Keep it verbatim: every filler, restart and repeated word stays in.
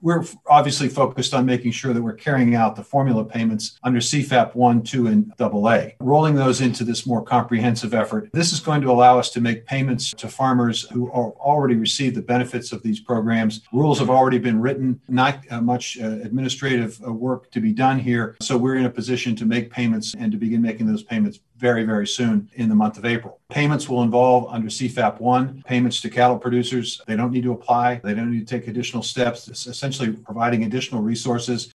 we're obviously focused on making sure that we're carrying out the formula payments under C FAP one, two, and double A, rolling those into this more comprehensive effort. This is going to allow us to make payments to farmers who are already received the benefits of these programs. Rules have already been written, not uh, much uh, administrative uh, work to be done here. So we're in a position to make payments and to begin making those payments very, very soon in the month of April. Payments will involve under C FAP one, payments to cattle producers. They don't need to apply. They don't need to take additional steps. It's essentially providing additional resources